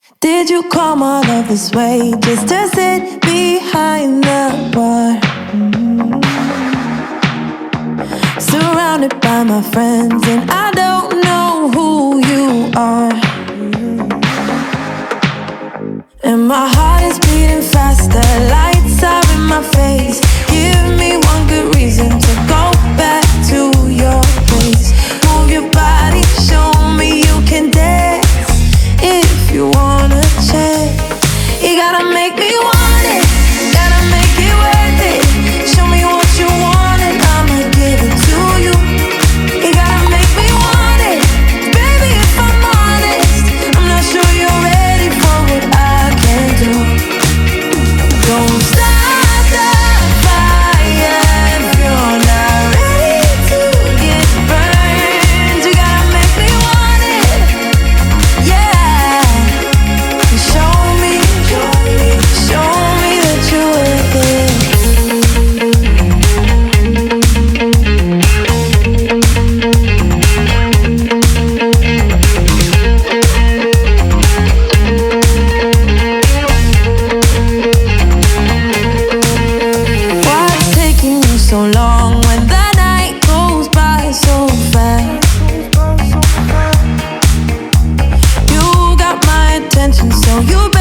Did you come all of this way just to sit behind the bar? Surrounded by my friends, and I don't know who you are. And my heart is beating faster, lights are in my face. Give me one good reason to go back to your place. Move your body, show me you can dance. If you wanna change, you gotta make me want it, gotta make it worth it. Show me what you want and I'ma give it to you. You gotta make me want it, baby, if I'm honest, I'm not sure you're ready for what I can do. Don't start the fire if you're not ready to get burned. You gotta make me want it, yeah. Show me that you're worth it. Why's taking you so long when the night goes by so fast? You got my attention, so you